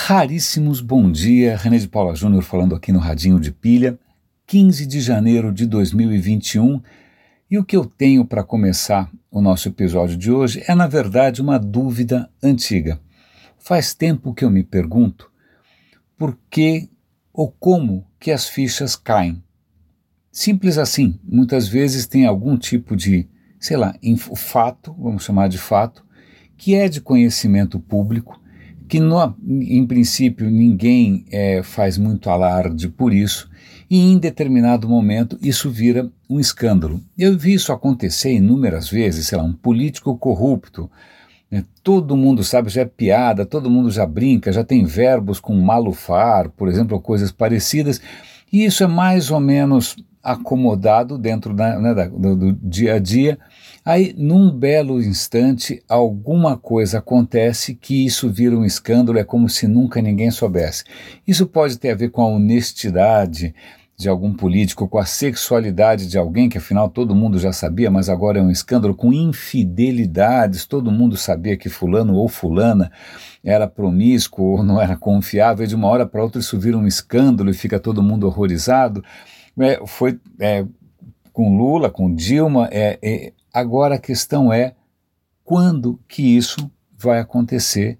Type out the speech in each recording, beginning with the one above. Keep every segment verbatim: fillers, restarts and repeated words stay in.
Raríssimos bom dia, René de Paula Júnior falando aqui no Radinho de Pilha, quinze de janeiro de dois mil e vinte e um, e o que eu tenho para começar o nosso episódio de hoje é, na verdade, uma dúvida antiga. Faz tempo que eu me pergunto por que ou como que as fichas caem. Simples assim, muitas vezes tem algum tipo de, sei lá, fato, vamos chamar de fato, que é de conhecimento público, que no, em princípio ninguém é, faz muito alarde por isso, e em determinado momento isso vira um escândalo. Eu vi isso acontecer inúmeras vezes, sei lá, um político corrupto, né, todo mundo sabe, já é piada, todo mundo já brinca, já tem verbos com malufar, por exemplo, ou coisas parecidas, e isso é mais ou menos acomodado dentro da, né, da, do, do dia a dia. Aí, num belo instante, alguma coisa acontece que isso vira um escândalo, é como se nunca ninguém soubesse. Isso pode ter a ver com a honestidade de algum político, com a sexualidade de alguém, que afinal todo mundo já sabia, mas agora é um escândalo, com infidelidades, todo mundo sabia que fulano ou fulana era promíscuo ou não era confiável, e de uma hora para outra isso vira um escândalo e fica todo mundo horrorizado. É, foi é, com Lula, com Dilma, é, é, agora a questão é quando que isso vai acontecer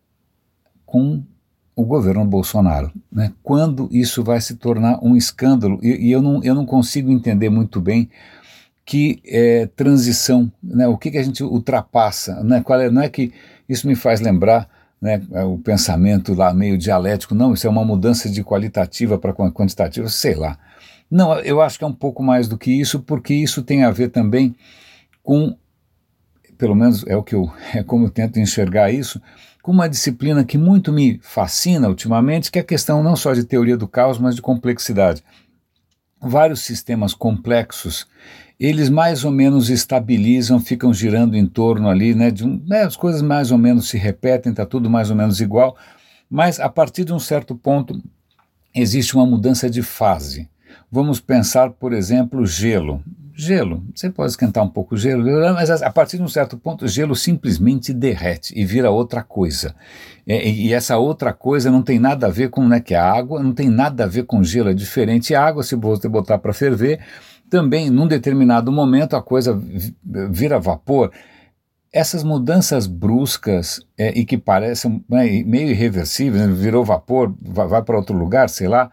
com o governo Bolsonaro, né? Quando isso vai se tornar um escândalo, e, e eu, não, eu não consigo entender muito bem que é, transição, né? O que, que a gente ultrapassa, né? Qual é, não é que isso me faz lembrar, né, o pensamento lá meio dialético, não, isso é uma mudança de qualitativa para quantitativa, sei lá. Não, eu acho que é um pouco mais do que isso, porque isso tem a ver também com, pelo menos é o que eu, é como eu tento enxergar isso, com uma disciplina que muito me fascina ultimamente, que é a questão não só de teoria do caos, mas de complexidade. Vários sistemas complexos, eles mais ou menos estabilizam, ficam girando em torno ali, né, de um, né, as coisas mais ou menos se repetem, está tudo mais ou menos igual, mas a partir de um certo ponto existe uma mudança de fase. Vamos pensar, por exemplo, gelo. Gelo, você pode esquentar um pouco o gelo, mas a partir de um certo ponto o gelo simplesmente derrete e vira outra coisa. E, e essa outra coisa não tem nada a ver com, né, que a água não tem nada a ver com gelo, é diferente. A água, se você botar para ferver, também num determinado momento a coisa vira vapor. Essas mudanças bruscas é, e que parecem, né, meio irreversíveis, né, virou vapor, vai, vai para outro lugar, sei lá.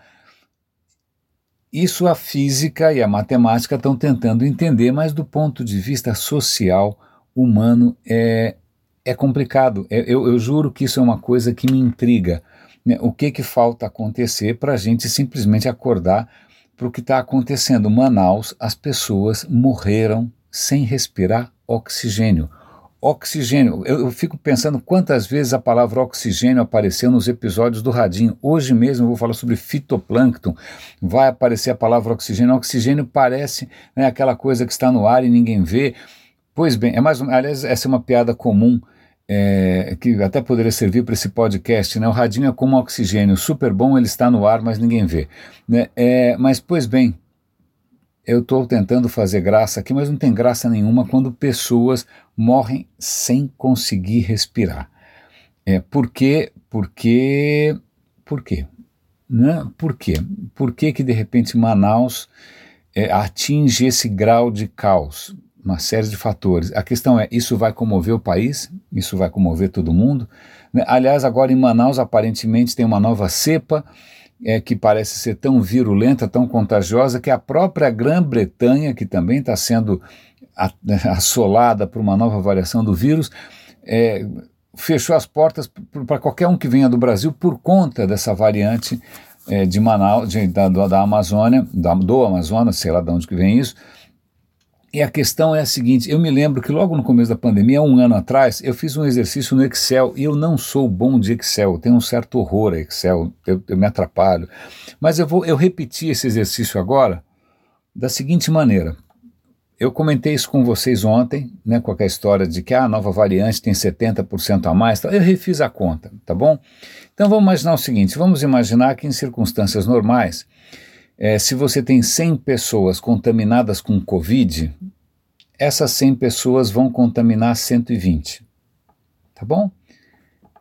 Isso a física e a matemática estão tentando entender, mas do ponto de vista social, humano, é, é complicado. É, eu, eu juro que isso é uma coisa que me intriga, né? O que que falta acontecer para a gente simplesmente acordar para o que está acontecendo? Manaus, as pessoas morreram sem respirar oxigênio. Oxigênio, eu, eu fico pensando quantas vezes a palavra oxigênio apareceu nos episódios do Radinho. Hoje mesmo eu vou falar sobre fitoplâncton, vai aparecer a palavra oxigênio. Oxigênio parece, né, aquela coisa que está no ar e ninguém vê. Pois bem, é mais, aliás, essa é uma piada comum, é, que até poderia servir para esse podcast, né? O Radinho é como oxigênio, super bom, ele está no ar, mas ninguém vê, né? É, mas, pois bem, eu estou tentando fazer graça aqui, mas não tem graça nenhuma quando pessoas morrem sem conseguir respirar. É, por quê? Porque, por quê? Né? Por quê? Por que que de repente Manaus é, atinge esse grau de caos? Uma série de fatores. A questão é, isso vai comover o país? Isso vai comover todo mundo? Né? Aliás, agora em Manaus aparentemente tem uma nova cepa, É, que parece ser tão virulenta, tão contagiosa, que a própria Grã-Bretanha, que também está sendo a, assolada por uma nova variação do vírus, é, fechou as portas para qualquer um que venha do Brasil por conta dessa variante é, de Manaus, de, da, da Amazônia, da, do Amazonas, sei lá de onde que vem isso. E a questão é a seguinte, eu me lembro que logo no começo da pandemia, um ano atrás, eu fiz um exercício no Excel, e eu não sou bom de Excel, eu tenho um certo horror a Excel, eu, eu me atrapalho, mas eu vou eu repeti esse exercício agora da seguinte maneira. Eu comentei isso com vocês ontem, né, com a história de que ah, a nova variante tem setenta por cento a mais, eu refiz a conta, tá bom? Então vamos imaginar o seguinte, vamos imaginar que em circunstâncias normais, É, se você tem cem pessoas contaminadas com Covid, essas cem pessoas vão contaminar cento e vinte, tá bom?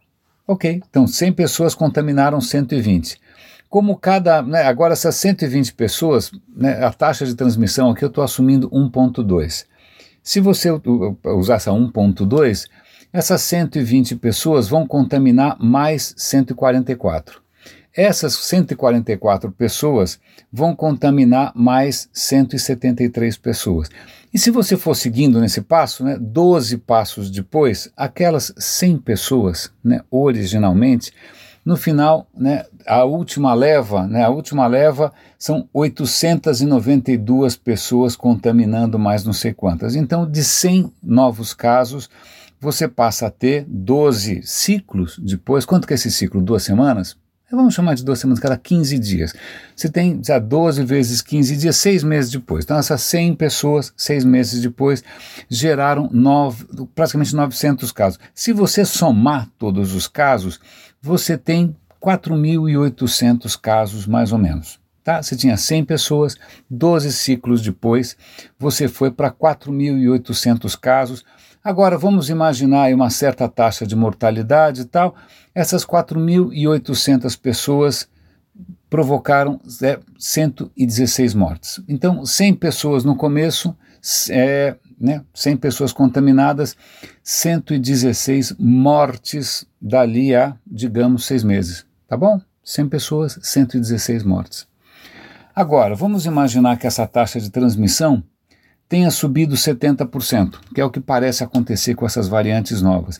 Ok, então cem pessoas contaminaram cento e vinte. Como cada, né, agora essas cento e vinte pessoas, né, a taxa de transmissão aqui eu estou assumindo um ponto dois. Se você usar essa um ponto dois, essas cento e vinte pessoas vão contaminar mais cento e quarenta e quatro. Essas cento e quarenta e quatro pessoas vão contaminar mais cento e setenta e três pessoas. E se você for seguindo nesse passo, né, doze passos depois, aquelas cem pessoas, né, originalmente, no final, né, a última leva, né, a última leva são oitocentas e noventa e duas pessoas contaminando mais não sei quantas. Então, de cem novos casos, você passa a ter doze ciclos depois. Quanto que é esse ciclo? Duas semanas? Vamos chamar de duas semanas, cada quinze dias. Você tem já doze vezes quinze dias, seis meses depois. Então essas cem pessoas, seis meses depois, geraram nove, praticamente novecentos casos. Se você somar todos os casos, você tem quatro mil e oitocentos casos mais ou menos. Tá? Você tinha cem pessoas, doze ciclos depois, você foi para quatro mil e oitocentos casos. Agora vamos imaginar aí uma certa taxa de mortalidade e tal. Essas quatro mil e oitocentas pessoas provocaram é, cento e dezesseis mortes. Então, cem pessoas no começo, é, né, cem pessoas contaminadas, cento e dezesseis mortes dali a, digamos, seis meses. Tá bom? cem pessoas, cento e dezesseis mortes. Agora, vamos imaginar que essa taxa de transmissão tenha subido setenta por cento, que é o que parece acontecer com essas variantes novas.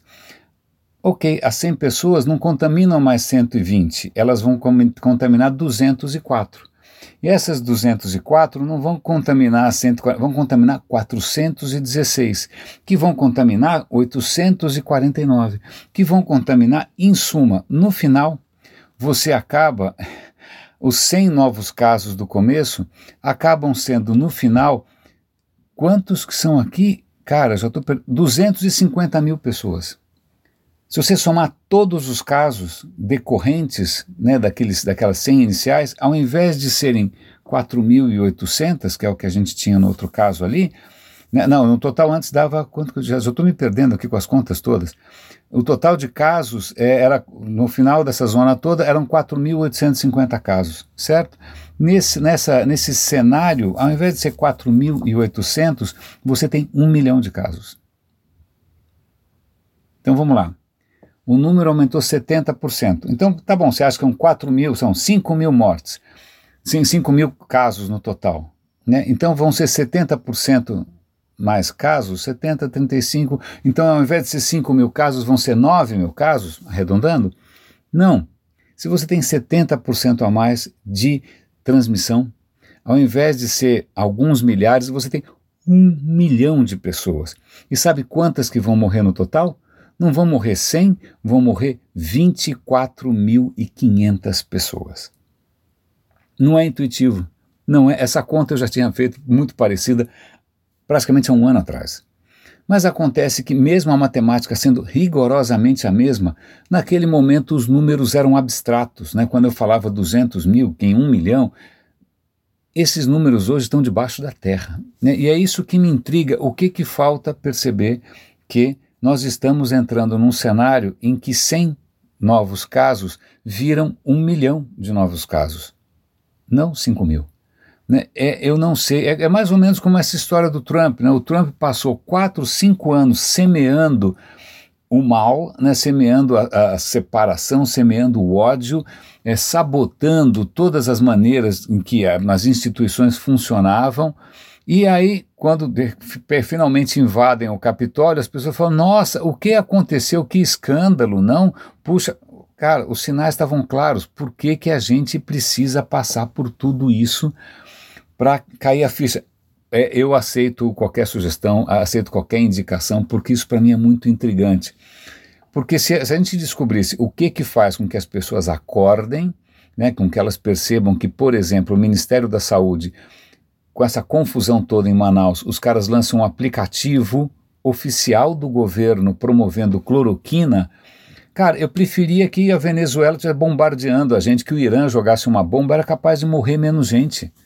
Ok, as cem pessoas não contaminam mais cento e vinte, elas vão contaminar duzentos e quatro. E essas duzentos e quatro não vão contaminar cento e quarenta, vão contaminar quatrocentos e dezesseis, que vão contaminar oitocentos e quarenta e nove, que vão contaminar, em suma, no final, você acaba, os cem novos casos do começo acabam sendo, no final, quantos que são aqui? Cara, já estou per... duzentos e cinquenta mil pessoas. Se você somar todos os casos decorrentes, né, daqueles, daquelas cem iniciais, ao invés de serem quatro mil e oitocentos, que é o que a gente tinha no outro caso ali, né, não, no total antes dava, quanto, já estou me perdendo aqui com as contas todas, o total de casos, é, era, no final dessa zona toda, eram quatro mil oitocentos e cinquenta casos, certo? Nesse, nessa, nesse cenário, ao invés de ser quatro mil e oitocentos, você tem um milhão de casos. Então vamos lá. O número aumentou setenta por cento. Então, tá bom, você acha que são quatro mil, são cinco mil mortes, cinco mil casos no total, né? Então vão ser setenta por cento mais casos, setenta, trinta e cinco, então ao invés de ser cinco mil casos, vão ser nove mil casos, arredondando? Não. Se você tem setenta por cento a mais de transmissão, ao invés de ser alguns milhares, você tem um milhão de pessoas. E sabe quantas que vão morrer no total? Não vão morrer cem, vão morrer vinte e quatro mil e quinhentas pessoas. Não é intuitivo, não é. Essa conta eu já tinha feito muito parecida praticamente há um ano atrás. Mas acontece que mesmo a matemática sendo rigorosamente a mesma, naquele momento os números eram abstratos, né? Quando eu falava duzentos mil, que em um milhão, esses números hoje estão debaixo da terra, né? E é isso que me intriga, o que que falta perceber que nós estamos entrando num cenário em que cem novos casos viram um milhão de novos casos, não cinco mil. Né? É, eu não sei, é, é mais ou menos como essa história do Trump, né? O Trump passou quatro, cinco anos semeando o mal, né? Semeando a, a separação, semeando o ódio, é, sabotando todas as maneiras em que a, as instituições funcionavam. E aí, quando de, finalmente invadem o Capitólio, as pessoas falam, nossa, o que aconteceu? Que escândalo, não? Puxa, cara, os sinais estavam claros, por que que a gente precisa passar por tudo isso para cair a ficha? É, eu aceito qualquer sugestão, aceito qualquer indicação, porque isso para mim é muito intrigante. Porque se, se a gente descobrisse o que que faz com que as pessoas acordem, né, com que elas percebam que, por exemplo, o Ministério da Saúde, com essa confusão toda em Manaus, os caras lançam um aplicativo oficial do governo promovendo cloroquina. Cara, eu preferia que a Venezuela estivesse bombardeando a gente, que o Irã jogasse uma bomba, era capaz de morrer menos gente.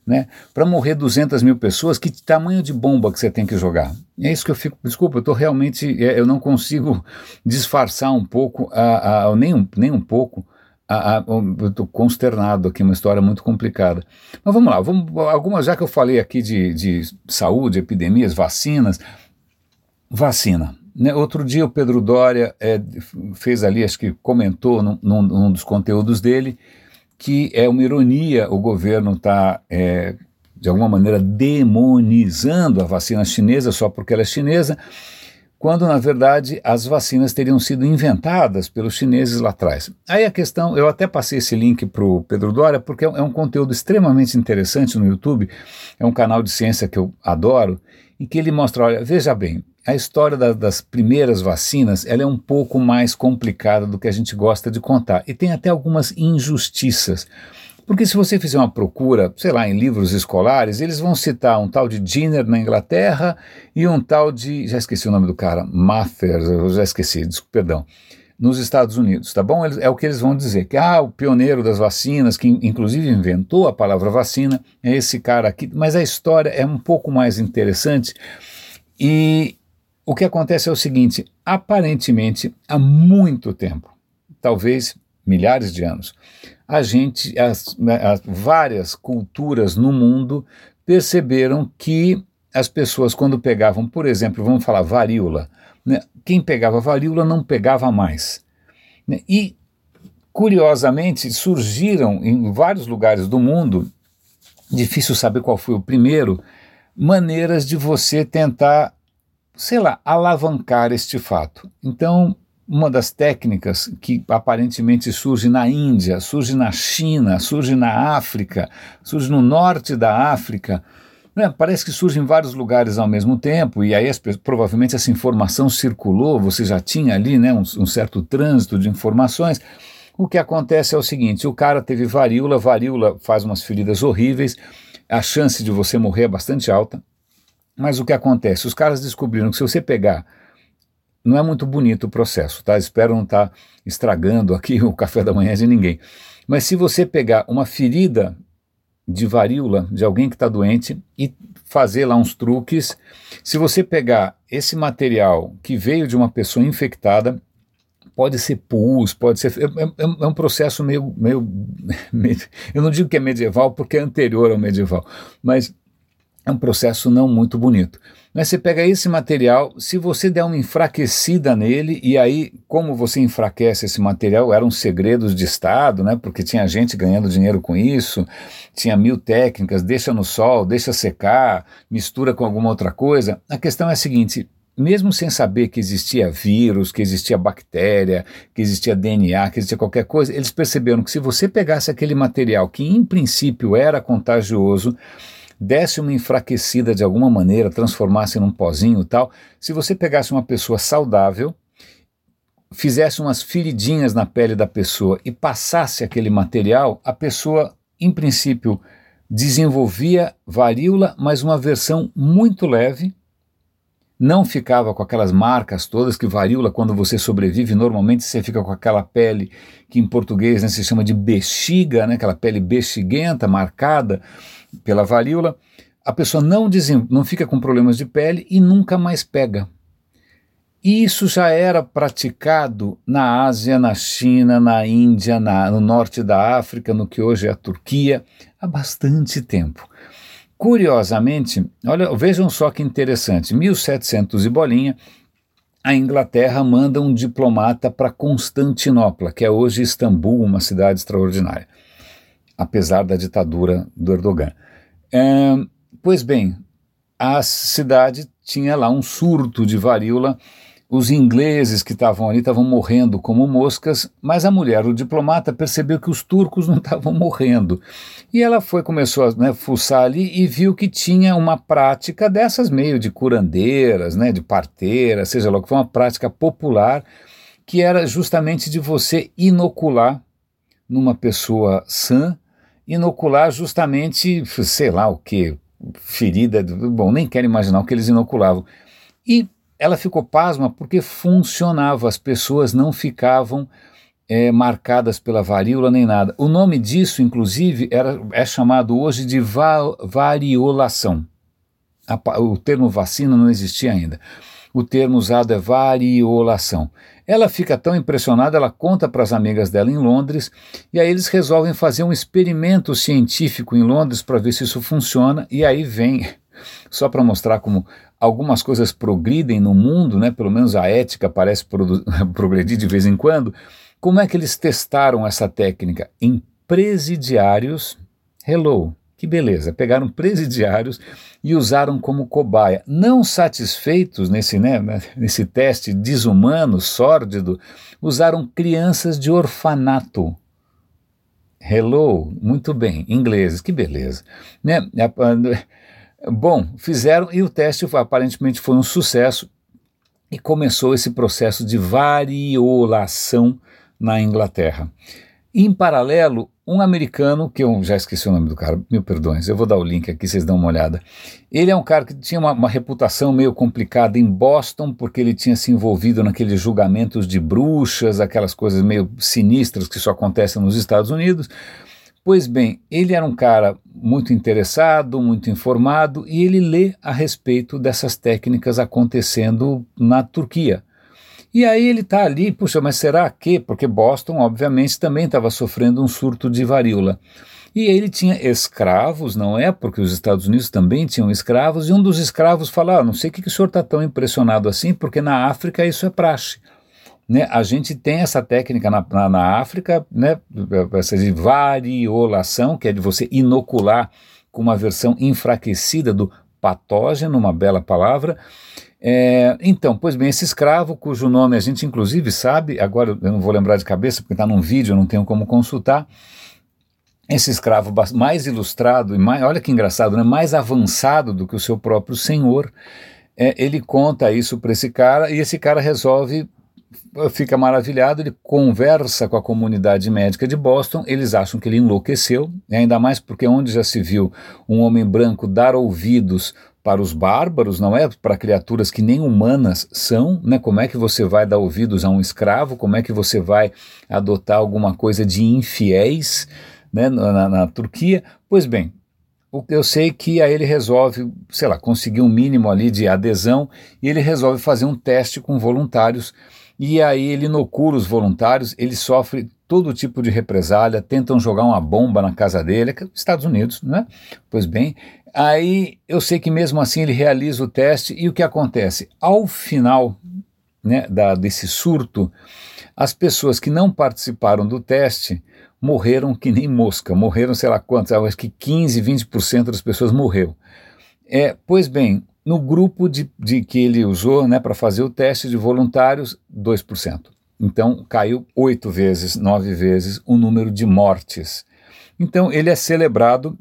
né? Para morrer duzentas mil pessoas, que tamanho de bomba que você tem que jogar? É isso que eu fico, desculpa, eu estou realmente, eu não consigo disfarçar um pouco, a, a, nem, um, nem um pouco, a, a, eu estou consternado aqui, uma história muito complicada. Mas vamos lá, vamos, algumas, já que eu falei aqui de, de saúde, epidemias, vacinas, vacina. Né? Outro dia o Pedro Doria é, fez ali, acho que comentou num, num, num dos conteúdos dele, que é uma ironia o governo estar, tá, é, de alguma maneira, demonizando a vacina chinesa só porque ela é chinesa, quando, na verdade, as vacinas teriam sido inventadas pelos chineses lá atrás. Aí a questão, eu até passei esse link para o Pedro Doria, porque é um conteúdo extremamente interessante no YouTube, é um canal de ciência que eu adoro, em que ele mostra, olha, veja bem, a história da, das primeiras vacinas, ela é um pouco mais complicada do que a gente gosta de contar, e tem até algumas injustiças. Porque se você fizer uma procura, sei lá, em livros escolares, eles vão citar um tal de Jenner na Inglaterra e um tal de, já esqueci o nome do cara, Mather, eu já esqueci, desculpa, perdão, nos Estados Unidos, tá bom? É o que eles vão dizer, que ah, o pioneiro das vacinas, que inclusive inventou a palavra vacina, é esse cara aqui, mas a história é um pouco mais interessante e o que acontece é o seguinte, aparentemente, há muito tempo, talvez milhares de anos, a gente, as, as várias culturas no mundo perceberam que as pessoas quando pegavam, por exemplo, vamos falar varíola, né, quem pegava varíola não pegava mais. Né, e, curiosamente, surgiram em vários lugares do mundo, difícil saber qual foi o primeiro, maneiras de você tentar, sei lá, alavancar este fato. Então, uma das técnicas que aparentemente surge na Índia, surge na China, surge na África, surge no norte da África, né? Parece que surge em vários lugares ao mesmo tempo, e aí as, provavelmente essa informação circulou, você já tinha ali, né, um, um certo trânsito de informações. O que acontece é o seguinte, o cara teve varíola, varíola faz umas feridas horríveis, a chance de você morrer é bastante alta, mas o que acontece? Os caras descobriram que se você pegar, não é muito bonito o processo, tá? Espero não estar estragando aqui o café da manhã de ninguém. Mas se você pegar uma ferida de varíola de alguém que está doente e fazer lá uns truques, se você pegar esse material que veio de uma pessoa infectada, pode ser pus, pode ser... É, é, é um processo meio, meio, meio... Eu não digo que é medieval porque é anterior ao medieval, mas é um processo não muito bonito. Mas você pega esse material, se você der uma enfraquecida nele, e aí, como você enfraquece esse material, eram segredos de Estado, né, porque tinha gente ganhando dinheiro com isso, tinha mil técnicas, deixa no sol, deixa secar, mistura com alguma outra coisa. A questão é a seguinte, mesmo sem saber que existia vírus, que existia bactéria, que existia D N A, que existia qualquer coisa, eles perceberam que se você pegasse aquele material que em princípio era contagioso, desse uma enfraquecida de alguma maneira, transformasse num pozinho e tal, se você pegasse uma pessoa saudável, fizesse umas feridinhas na pele da pessoa e passasse aquele material, a pessoa, em princípio, desenvolvia varíola, mas uma versão muito leve, não ficava com aquelas marcas todas, que varíola, quando você sobrevive, normalmente você fica com aquela pele que em português, né, se chama de bexiga, né, aquela pele bexiguenta, marcada pela varíola, a pessoa não, desem, não fica com problemas de pele e nunca mais pega. E isso já era praticado na Ásia, na China, na Índia, na, no norte da África, no que hoje é a Turquia, há bastante tempo. Curiosamente, olha, vejam só que interessante, mil e setecentos e bolinha, a Inglaterra manda um diplomata para Constantinopla, que é hoje Istambul, uma cidade extraordinária, apesar da ditadura do Erdogan. É, pois bem, a cidade tinha lá um surto de varíola, os ingleses que estavam ali estavam morrendo como moscas, mas a mulher, o diplomata, percebeu que os turcos não estavam morrendo. E ela foi, começou a, né, fuçar ali e viu que tinha uma prática dessas meio de curandeiras, né, de parteiras, seja lá o que for, uma prática popular, que era justamente de você inocular numa pessoa sã, inocular justamente, sei lá o que, ferida, bom, nem quero imaginar o que eles inoculavam. E ela ficou pasma porque funcionava, as pessoas não ficavam é, marcadas pela varíola nem nada. O nome disso, inclusive, era, é chamado hoje de va variolação. A, o termo vacina não existia ainda. O termo usado é variolação. Ela fica tão impressionada, ela conta para as amigas dela em Londres, e aí eles resolvem fazer um experimento científico em Londres para ver se isso funciona, e aí vem, só para mostrar como algumas coisas progridem no mundo, né, pelo menos a ética parece progredir de vez em quando, como é que eles testaram essa técnica? Em presidiários, hello, que beleza, pegaram presidiários e usaram como cobaia. Não satisfeitos nesse, né, nesse teste desumano, sórdido, usaram crianças de orfanato. Hello, muito bem, ingleses, que beleza. Né? Bom, fizeram e o teste aparentemente foi um sucesso e começou esse processo de variolação na Inglaterra. Em paralelo, um americano, que eu já esqueci o nome do cara, mil perdões, eu vou dar o link aqui, vocês dão uma olhada. Ele é um cara que tinha uma, uma reputação meio complicada em Boston, porque ele tinha se envolvido naqueles julgamentos de bruxas, aquelas coisas meio sinistras que só acontecem nos Estados Unidos. Pois bem, ele era um cara muito interessado, muito informado, e ele lê a respeito dessas técnicas acontecendo na Turquia. E aí ele está ali, puxa, mas será que? Porque Boston, obviamente, também estava sofrendo um surto de varíola. E ele tinha escravos, não é? Porque os Estados Unidos também tinham escravos, e um dos escravos fala, ah, não sei o que, que o senhor está tão impressionado assim, porque na África isso é praxe. Né? A gente tem essa técnica na, na, na África, né? Essa de variolação, que é de você inocular com uma versão enfraquecida do patógeno, uma bela palavra. É, então, pois bem, esse escravo, cujo nome a gente inclusive sabe, agora eu não vou lembrar de cabeça porque está num vídeo, eu não tenho como consultar, esse escravo mais ilustrado, e mais, olha que engraçado, né, mais avançado do que o seu próprio senhor, é, ele conta isso para esse cara e esse cara resolve, fica maravilhado, ele conversa com a comunidade médica de Boston, eles acham que ele enlouqueceu, ainda mais porque onde já se viu um homem branco dar ouvidos para os bárbaros, não é? Para criaturas que nem humanas são, né? Como é que você vai dar ouvidos a um escravo? Como é que você vai adotar alguma coisa de infiéis, né? na, na, na Turquia? Pois bem, eu sei que aí ele resolve, sei lá, conseguir um mínimo ali de adesão e ele resolve fazer um teste com voluntários e aí ele inocula os voluntários, ele sofre todo tipo de represália, tentam jogar uma bomba na casa dele, Estados Unidos, né? Pois bem, aí eu sei que mesmo assim ele realiza o teste e o que acontece? Ao final, né, da, desse surto, as pessoas que não participaram do teste morreram que nem mosca, morreram sei lá quantos, acho que quinze, vinte por cento das pessoas morreu. É, pois bem, no grupo de, de que ele usou, né, para fazer o teste de voluntários, dois por cento. Então caiu oito vezes, nove vezes o número de mortes. Então ele é celebrado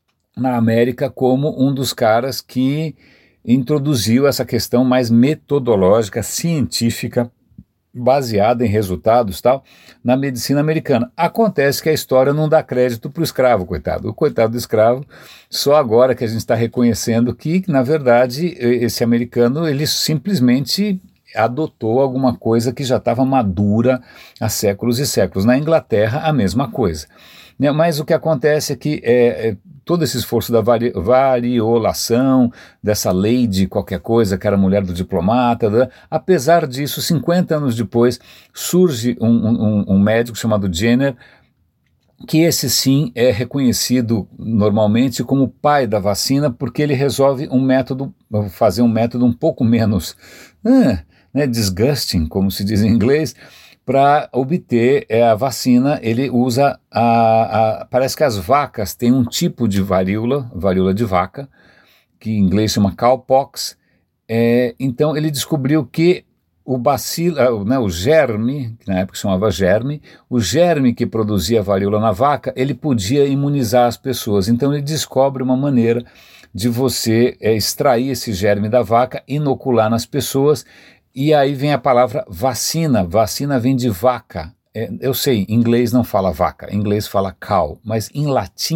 na América como um dos caras que introduziu essa questão mais metodológica, científica, baseada em resultados tal, na medicina americana. Acontece que a história não dá crédito para o escravo, coitado. O coitado do escravo, só agora que a gente está reconhecendo que, na verdade, esse americano, ele simplesmente adotou alguma coisa que já estava madura há séculos e séculos. Na Inglaterra, a mesma coisa. Né? Mas o que acontece é que é, é, todo esse esforço da vari, variolação, dessa lei de qualquer coisa, que era a mulher do diplomata, né? Apesar disso, cinquenta anos depois, surge um, um, um médico chamado Jenner, que esse sim é reconhecido normalmente como o pai da vacina, porque ele resolve um método, fazer um método um pouco menos ah, né, disgusting, como se diz em inglês, para obter é, a vacina. Ele usa, a, a, parece que as vacas têm um tipo de varíola, varíola de vaca, que em inglês chama cowpox, é, então ele descobriu que o bacilo, né, o germe, que na época chamava germe, o germe que produzia a varíola na vaca, ele podia imunizar as pessoas. Então ele descobre uma maneira de você é, extrair esse germe da vaca, inocular nas pessoas, e aí vem a palavra vacina. Vacina vem de vaca. É, eu sei, em inglês não fala vaca, em inglês fala cow, mas em latim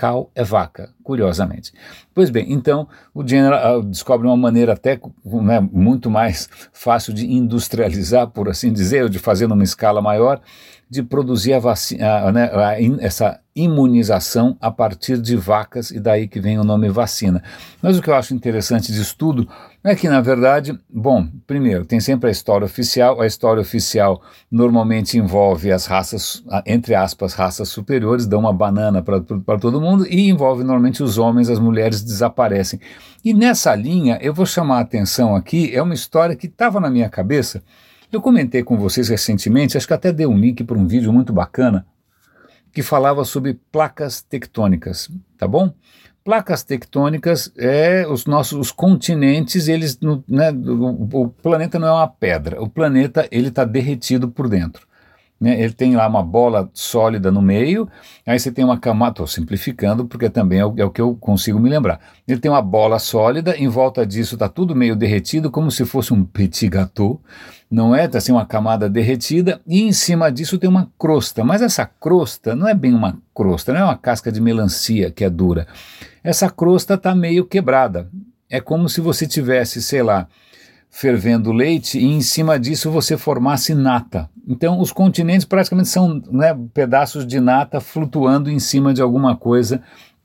cow é vaca, curiosamente. Pois bem, então o General uh, descobre uma maneira até, né, muito mais fácil de industrializar, por assim dizer, ou de fazer numa escala maior, de produzir a vacina, uh, né, a in, essa imunização a partir de vacas, e daí que vem o nome vacina. Mas o que eu acho interessante disso tudo é que, na verdade, bom, primeiro, tem sempre a história oficial. A história oficial normalmente envolve as raças, entre aspas, raças superiores, dão uma banana para todo mundo, e envolve normalmente os homens, as mulheres desaparecem. E nessa linha, eu vou chamar a atenção aqui, é uma história que estava na minha cabeça. Eu comentei com vocês recentemente, acho que até dei um link para um vídeo muito bacana, que falava sobre placas tectônicas, tá bom? Placas tectônicas é os nossos os continentes, eles, né, o, o planeta não é uma pedra, o planeta ele está derretido por dentro. Né, ele tem lá uma bola sólida no meio, aí você tem uma camada, estou simplificando porque também é o, é o que eu consigo me lembrar. Ele tem uma bola sólida, em volta disso está tudo meio derretido, como se fosse um petit gâteau, não é? Está assim uma camada derretida, e em cima disso tem uma crosta, mas essa crosta não é bem uma crosta, não é uma casca de melancia que é dura. Essa crosta está meio quebrada, é como se você tivesse, sei lá, fervendo leite e em cima disso você formasse nata. Então os continentes praticamente são, né, pedaços de nata flutuando em cima de alguma coisa.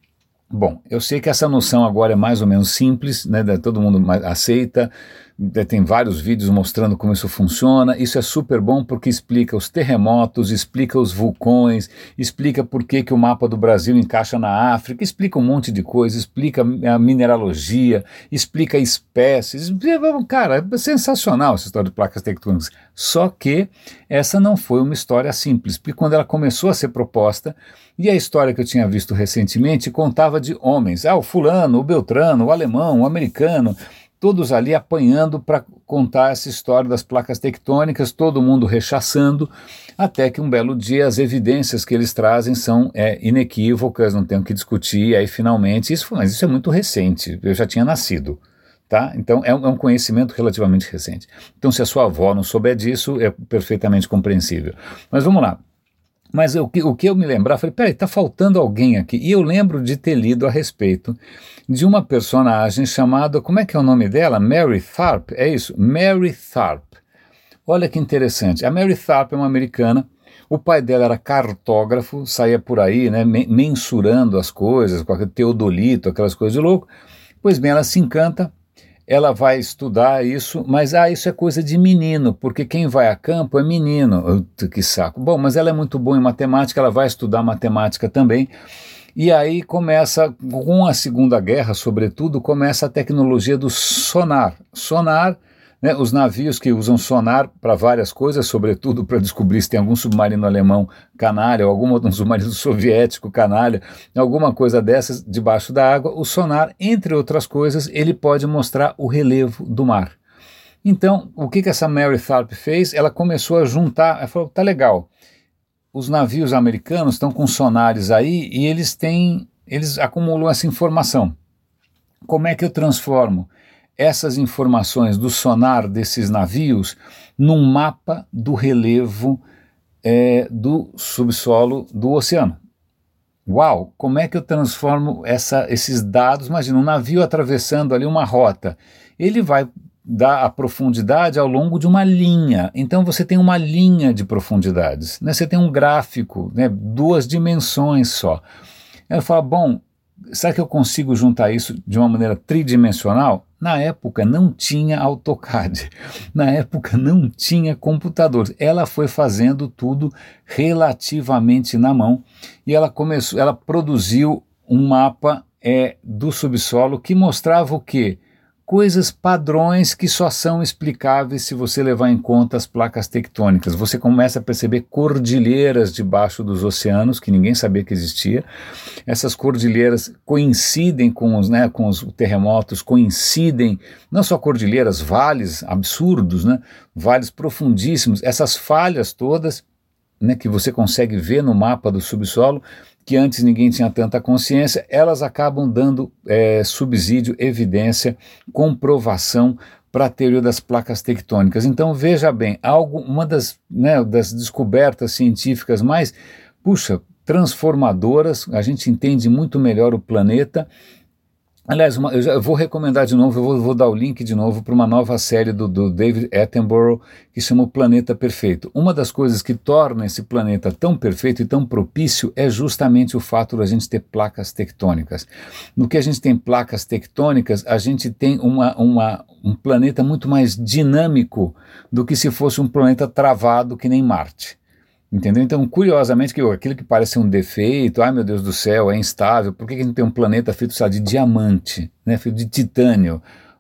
Bom, eu sei que essa noção agora é mais ou menos simples, né, todo mundo aceita, tem vários vídeos mostrando como isso funciona. Isso é super bom porque explica os terremotos, explica os vulcões, explica por que, que o mapa do Brasil encaixa na África, explica um monte de coisa, explica a mineralogia, explica espécies. Cara, é sensacional essa história de placas tectônicas. Só que essa não foi uma história simples, porque quando ela começou a ser proposta, e a história que eu tinha visto recentemente contava de homens, ah, o fulano, o beltrano, o alemão, o americano, todos ali apanhando para contar essa história das placas tectônicas, todo mundo rechaçando, até que um belo dia as evidências que eles trazem são é, inequívocas, não tem o que discutir, aí finalmente, isso, mas isso é muito recente, eu já tinha nascido. Tá? Então é um, é um conhecimento relativamente recente. Então se a sua avó não souber disso, é perfeitamente compreensível. Mas vamos lá. Mas o que, o que eu me lembrar, falei, peraí, está faltando alguém aqui. E eu lembro de ter lido a respeito de uma personagem chamada, como é que é o nome dela? Mary Tharp, é isso? Mary Tharp. Olha que interessante. A Mary Tharp é uma americana, o pai dela era cartógrafo, saía por aí, né, mensurando as coisas, com aquele teodolito, aquelas coisas de louco. Pois bem, ela se encanta, ela vai estudar isso, mas ah, isso é coisa de menino, porque quem vai a campo é menino. Que saco. Bom, mas ela é muito boa em matemática, ela vai estudar matemática também, e aí começa, com a Segunda Guerra, sobretudo, começa a tecnologia do sonar. Sonar, né, os navios que usam sonar para várias coisas, sobretudo para descobrir se tem algum submarino alemão canalha, ou algum outro submarino soviético canalha, alguma coisa dessas debaixo da água. O sonar, entre outras coisas, ele pode mostrar o relevo do mar. Então, o que, que essa Mary Tharp fez? Ela começou a juntar, ela falou, tá legal, os navios americanos estão com sonares aí e eles têm, eles acumulam essa informação. Como é que eu transformo essas informações do sonar desses navios num mapa do relevo é, do subsolo do oceano? Uau, como é que eu transformo essa, esses dados? Imagina, um navio atravessando ali uma rota, ele vai dar a profundidade ao longo de uma linha, então você tem uma linha de profundidades, né? Você tem um gráfico, né? Duas dimensões só. Ela fala, bom, será que eu consigo juntar isso de uma maneira tridimensional? Na época não tinha AutoCAD, na época não tinha computador. Ela foi fazendo tudo relativamente na mão e ela começou, ela produziu um mapa é, do subsolo que mostrava o quê? Coisas padrões que só são explicáveis se você levar em conta as placas tectônicas. Você começa a perceber cordilheiras debaixo dos oceanos, que ninguém sabia que existia. Essas cordilheiras coincidem com os, né, com os terremotos, coincidem, não só cordilheiras, vales absurdos, né, vales profundíssimos. Essas falhas todas, né, que você consegue ver no mapa do subsolo, que antes ninguém tinha tanta consciência, elas acabam dando é, subsídio, evidência, comprovação para a teoria das placas tectônicas. Então veja bem, algo, uma das, né, das descobertas científicas mais, puxa, transformadoras, a gente entende muito melhor o planeta. Aliás, uma, eu, já, eu vou recomendar de novo, eu vou, vou dar o link de novo para uma nova série do, do David Attenborough que chama O Planeta Perfeito. Uma das coisas que torna esse planeta tão perfeito e tão propício é justamente o fato de a gente ter placas tectônicas. No que a gente tem placas tectônicas, a gente tem uma, uma, um planeta muito mais dinâmico do que se fosse um planeta travado que nem Marte. Entendeu? Então, curiosamente, que aquilo que parece um defeito, ai meu Deus do céu, é instável, por que a gente tem um planeta feito, sabe, de diamante, né, feito de titânio?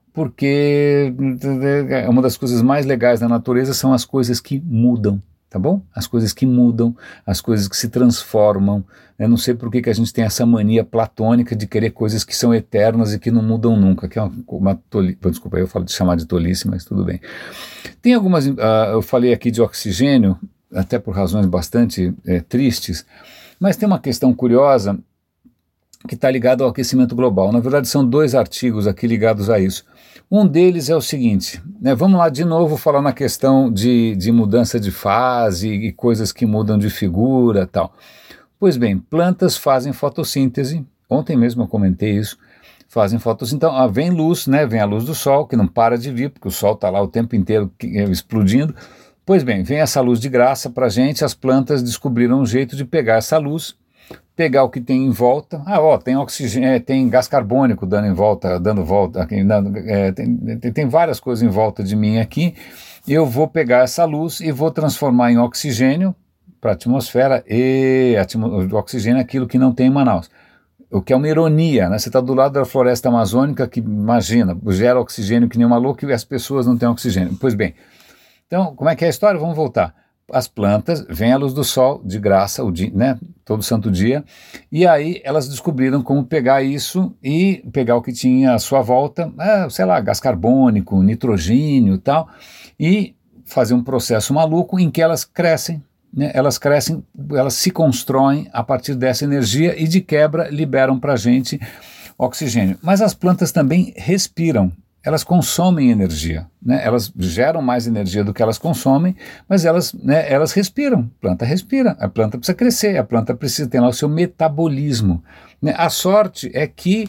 Porque uma das coisas mais legais da natureza são as coisas que mudam, tá bom? As coisas que mudam, as coisas que se transformam. Eu não sei por que, que a gente tem essa mania platônica de querer coisas que são eternas e que não mudam nunca, que é uma, uma tolice. Desculpa, eu falo de chamar de tolice, mas tudo bem. Tem algumas, uh, eu falei aqui de oxigênio, até por razões bastante é, tristes, mas tem uma questão curiosa que está ligada ao aquecimento global. Na verdade, são dois artigos aqui ligados a isso. Um deles é o seguinte, né, vamos lá de novo falar na questão de, de mudança de fase e coisas que mudam de figura e tal. Pois bem, plantas fazem fotossíntese, ontem mesmo eu comentei isso, fazem fotossíntese, então ah, vem luz, né, vem a luz do sol, que não para de vir, porque o sol está lá o tempo inteiro explodindo. Pois bem, vem essa luz de graça para a gente, as plantas descobriram um jeito de pegar essa luz, pegar o que tem em volta, ah, ó, tem oxigênio, é, tem gás carbônico dando em volta, dando volta, aqui, dando, é, tem, tem, tem várias coisas em volta de mim aqui, eu vou pegar essa luz e vou transformar em oxigênio para a atmosfera, e o oxigênio é aquilo que não tem em Manaus. O que é uma ironia, né? Você está do lado da floresta amazônica, que imagina, gera oxigênio que nem uma louca e as pessoas não têm oxigênio. Pois bem, então, como é que é a história? Vamos voltar. As plantas, vem a luz do sol, de graça, o dia, né, todo santo dia, e aí elas descobriram como pegar isso e pegar o que tinha à sua volta, ah, sei lá, gás carbônico, nitrogênio e tal, e fazer um processo maluco em que elas crescem, né, elas crescem, elas se constroem a partir dessa energia e de quebra liberam para a gente oxigênio. Mas as plantas também respiram. Elas consomem energia, né? Elas geram mais energia do que elas consomem, mas elas, né, elas respiram, a planta respira, a planta precisa crescer, a planta precisa ter lá o seu metabolismo, né? A sorte é que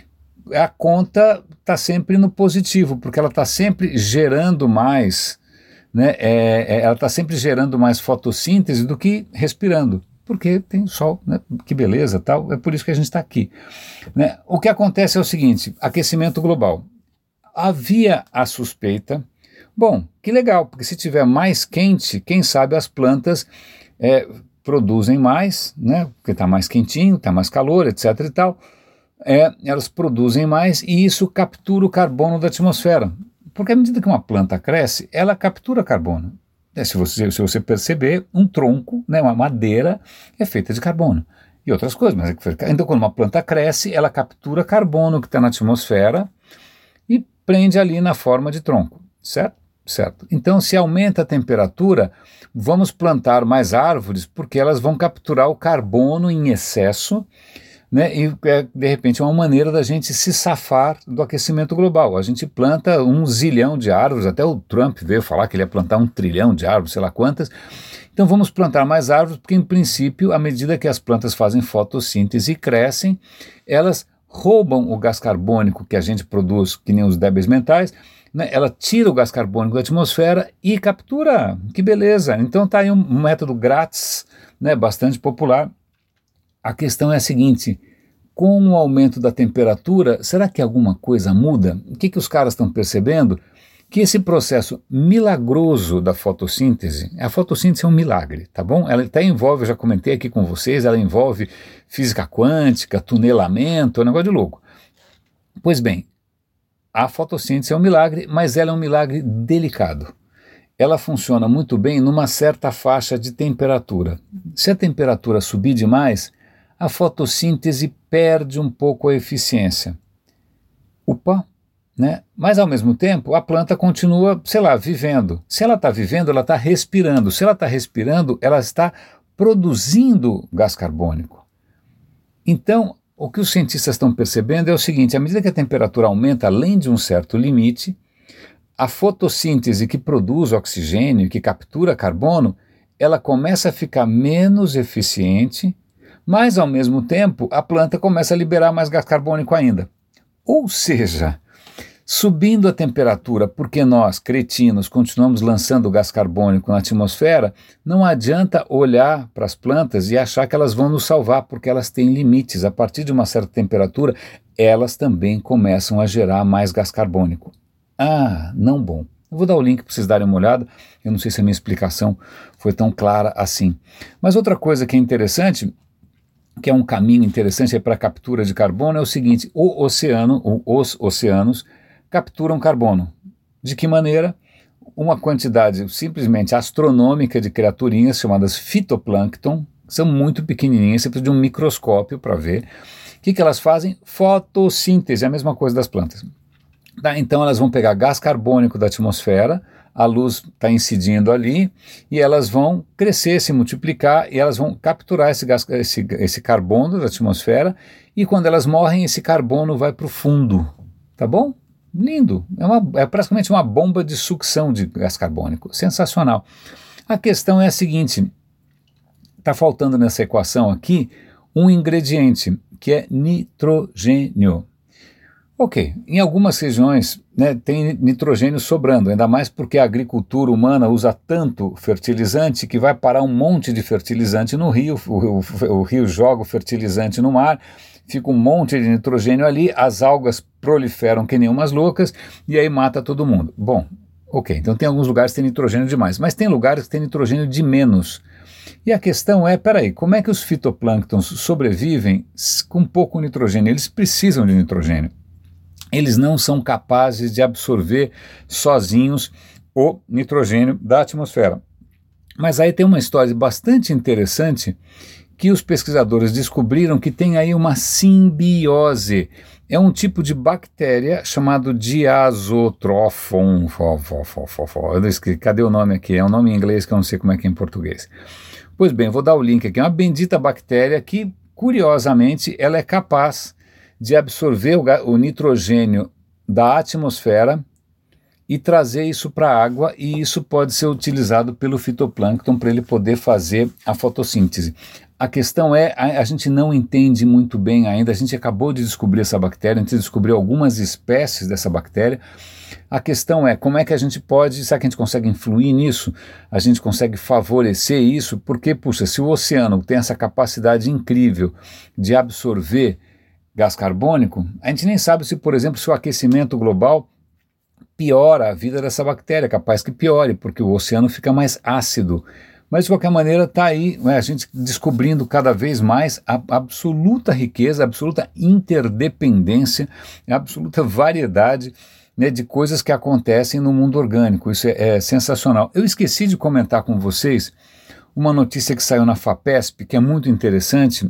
a conta está sempre no positivo, porque ela está sempre gerando mais, né? é, é, ela está sempre gerando mais fotossíntese do que respirando, porque tem sol, né? Que beleza, tal, é por isso que a gente está aqui, né? O que acontece é o seguinte, aquecimento global. Havia a suspeita, bom, que legal, porque se tiver mais quente, quem sabe as plantas é, produzem mais, né, porque está mais quentinho, está mais calor, etc e tal, é, elas produzem mais e isso captura o carbono da atmosfera, porque à medida que uma planta cresce, ela captura carbono. É, se, você, se você perceber, um tronco, né, uma madeira, é feita de carbono. E outras coisas, mas é, então quando uma planta cresce, ela captura carbono que está na atmosfera e prende ali na forma de tronco, certo? Certo. Então, se aumenta a temperatura, vamos plantar mais árvores, porque elas vão capturar o carbono em excesso, né? E, é, de repente, é uma maneira da gente se safar do aquecimento global. A gente planta um zilhão de árvores, até o Trump veio falar que ele ia plantar um trilhão de árvores, sei lá quantas. Então, vamos plantar mais árvores, porque, em princípio, à medida que as plantas fazem fotossíntese e crescem, elas roubam o gás carbônico que a gente produz, que nem os débeis mentais, né? Ela tira o gás carbônico da atmosfera e captura. Que beleza! Então está aí um, um método grátis, né, bastante popular. A questão é a seguinte, com o aumento da temperatura, será que alguma coisa muda? O que, que os caras estão percebendo? Que esse processo milagroso da fotossíntese, a fotossíntese é um milagre, tá bom? Ela até envolve, eu já comentei aqui com vocês, ela envolve física quântica, tunelamento, é um negócio de louco. Pois bem, a fotossíntese é um milagre, mas ela é um milagre delicado. Ela funciona muito bem numa certa faixa de temperatura. Se a temperatura subir demais, a fotossíntese perde um pouco a eficiência. Opa! Né? Mas ao mesmo tempo a planta continua, sei lá, vivendo. Se ela está vivendo, ela está respirando. Se ela está respirando, ela está produzindo gás carbônico. Então, o que os cientistas estão percebendo é o seguinte, à medida que a temperatura aumenta além de um certo limite, a fotossíntese que produz oxigênio, que captura carbono, ela começa a ficar menos eficiente, Mas, ao mesmo tempo, a planta começa a liberar mais gás carbônico ainda. Ou seja, subindo a temperatura, porque nós, cretinos, continuamos lançando gás carbônico na atmosfera, não adianta olhar para as plantas e achar que elas vão nos salvar, porque elas têm limites. A partir de uma certa temperatura, elas também começam a gerar mais gás carbônico. Ah, não bom. Eu vou dar o link para vocês darem uma olhada. Eu não sei se a minha explicação foi tão clara assim. Mas outra coisa que é interessante, que é um caminho interessante para a captura de carbono, é o seguinte: o oceano, ou os oceanos, capturam carbono. De que maneira? Uma quantidade simplesmente astronômica de criaturinhas chamadas fitoplâncton, são muito pequenininhas, você precisa de um microscópio para ver. O que, que elas fazem? Fotossíntese, é a mesma coisa das plantas. Tá, então elas vão pegar gás carbônico da atmosfera, a luz está incidindo ali, e elas vão crescer, se multiplicar, e elas vão capturar esse, gás, esse, esse carbono da atmosfera, e quando elas morrem, esse carbono vai para o fundo. Tá bom? Lindo, é, uma, é praticamente uma bomba de sucção de gás carbônico, sensacional. A questão é a seguinte, está faltando nessa equação aqui um ingrediente, que é nitrogênio. Ok, em algumas regiões, né, tem nitrogênio sobrando, ainda mais porque a agricultura humana usa tanto fertilizante que vai parar um monte de fertilizante no rio, o, o, o rio joga o fertilizante no mar, fica um monte de nitrogênio ali, as algas proliferam que nem umas loucas e aí mata todo mundo. Bom, ok, então tem alguns lugares que tem nitrogênio demais, mas tem lugares que tem nitrogênio de menos. E a questão é, peraí, como é que os fitoplânctons sobrevivem com pouco nitrogênio? Eles precisam de nitrogênio. Eles não são capazes de absorver sozinhos o nitrogênio da atmosfera. Mas aí tem uma história bastante interessante que os pesquisadores descobriram que tem aí uma simbiose. É um tipo de bactéria chamado Diazotrófon. Cadê o nome aqui? É um nome em inglês que eu não sei como é que é em português. Pois bem, vou dar o link aqui. É uma bendita bactéria que, curiosamente, ela é capaz de absorver o, o nitrogênio da atmosfera e trazer isso para a água, e isso pode ser utilizado pelo fitoplâncton para ele poder fazer a fotossíntese. A questão é, a, a gente não entende muito bem ainda, a gente acabou de descobrir essa bactéria, a gente descobriu algumas espécies dessa bactéria. A questão é, como é que a gente pode, será que a gente consegue influir nisso? A gente consegue favorecer isso? Porque, puxa, se o oceano tem essa capacidade incrível de absorver gás carbônico, a gente nem sabe se, por exemplo, se o aquecimento global piora a vida dessa bactéria, capaz que piore, porque o oceano fica mais ácido. Mas, de qualquer maneira, está aí, né, a gente descobrindo cada vez mais a absoluta riqueza, a absoluta interdependência, a absoluta variedade, né, de coisas que acontecem no mundo orgânico. Isso é, é sensacional. Eu esqueci de comentar com vocês uma notícia que saiu na FAPESP, que é muito interessante.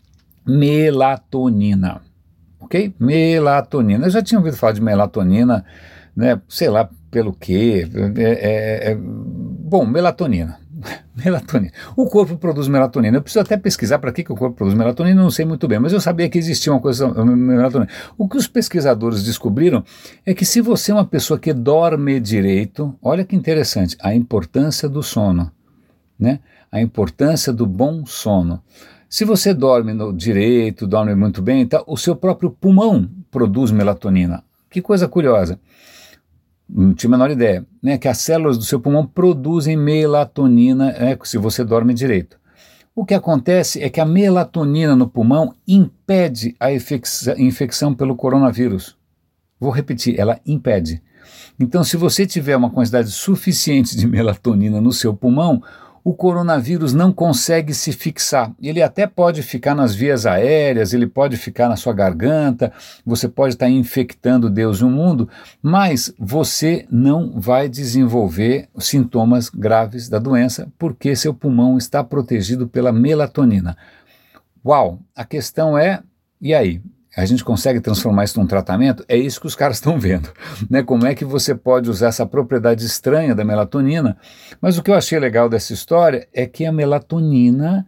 Melatonina, ok? Melatonina. Eu já tinha ouvido falar de melatonina, né? Sei lá pelo quê. É, é, é, bom, melatonina. Melatonina. O corpo produz melatonina. Eu preciso até pesquisar para que, que o corpo produz melatonina, não sei muito bem, mas eu sabia que existia uma coisa, melatonina. O que os pesquisadores descobriram é que se você é uma pessoa que dorme direito, olha que interessante, a importância do sono, né? A importância do bom sono. Se você dorme no direito, dorme muito bem, tá, o seu próprio pulmão produz melatonina. Que coisa curiosa. Não tinha a menor ideia, né, que as células do seu pulmão produzem melatonina, né, se você dorme direito. O que acontece é que a melatonina no pulmão impede a infecção pelo coronavírus. Vou repetir, ela impede. Então, se você tiver uma quantidade suficiente de melatonina no seu pulmão, o coronavírus não consegue se fixar. Ele até pode ficar nas vias aéreas, ele pode ficar na sua garganta, você pode estar infectando Deus e o mundo, mas você não vai desenvolver sintomas graves da doença porque seu pulmão está protegido pela melatonina. Uau! A questão é, e aí? A gente consegue transformar isso num tratamento? É isso que os caras estão vendo, né? Como é que você pode usar essa propriedade estranha da melatonina? Mas o que eu achei legal dessa história é que a melatonina